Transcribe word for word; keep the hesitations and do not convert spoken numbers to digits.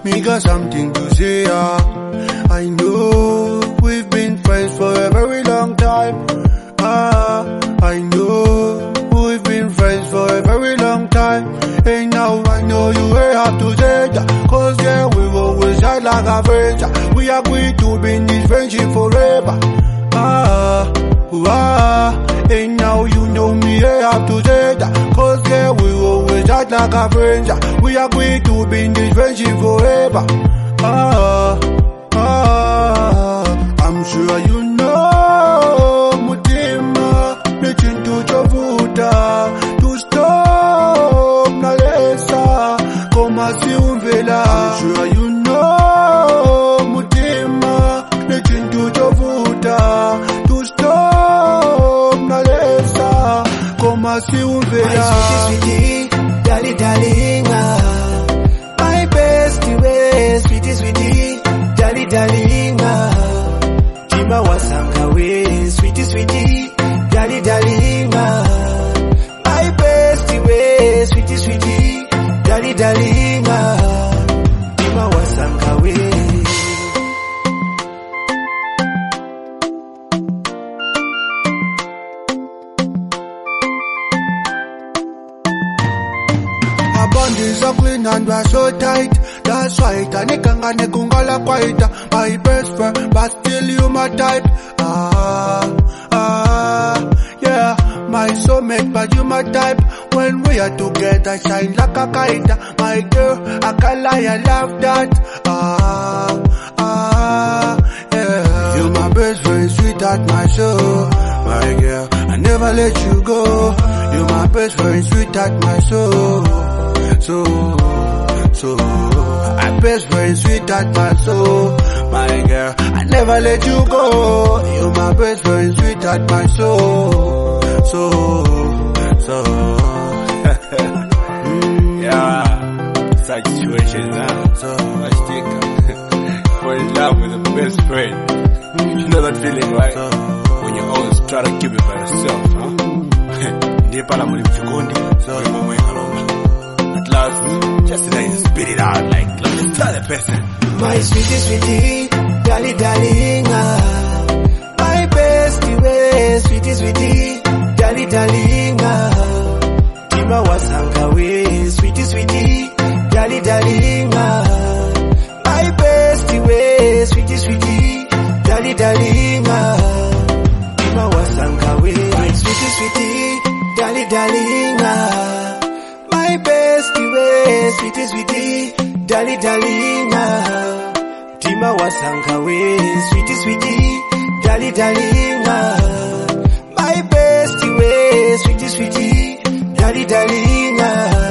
me got something to say, ah. I know we've been friends for a very long time. Ah, I know we've been friends for a very long time. And now I know you will have to say that, cause yeah, we will always act like a friend. We agree to be in this friendship forever. Ah, ah, and now you know me, I have to say that, cause yeah, we will always act like a friend. We agree to be in this friendship forever. Ah, ah, I'm sure you know, Mutima, reaching to Chavuta, to stop, Nalesa, come as you vela. I'm sure you know, Mutima, reaching to Chavuta, to stop, Nalesa, come as you vela. My sweetie, sweetie, darling, darling, ah. My bestie way, sweetie, sweetie, darling, darling, ah. Tima wasanga way, sweetie, sweetie, darling, darling, ah. My bestie way, sweetie, sweetie, darling, darling, ah. Tima wasanga way. Our bond is so clean and we're so tight. That's right, anikanga nekungala kwaita. My best friend, but still you my type. Ah, ah, yeah. My soulmate, but you my type. When we are together, shine like a kite. My girl, I can't lie, I love that. Ah, ah, yeah. You my best friend, sweet at my soul. My girl, I never let you go. You my best friend, sweet at my soul. So, so, I best friend, sweet at my soul. My girl, I never let you go. You my best friend, sweet at my soul. So, so, mm. Yeah, such situations, huh? So, I think, fall in love with a best friend. Mm. You know that feeling, right? So, when you always try to keep it by yourself, huh? Nepala muli mchukundi, so, at last, just let you spit it out, like, like tell the person. My sweetie, sweetie, darling, darling, ah. My bestie way, sweetie, sweetie, darling, darling, ah. Tima wasanga way, sweetie, sweetie, darling, darling, ah. My bestie way, sweetie, sweetie, darling, darling, ah. Tima wasanga way, my sweetie, sweetie, darling, darling, ah. My bestie way, sweetie, sweetie, darling, darling, ah. Tima wasanga way, sweetie, sweetie, darling, darling, ah. My bestie way, sweetie, sweetie, darling, darling, ah.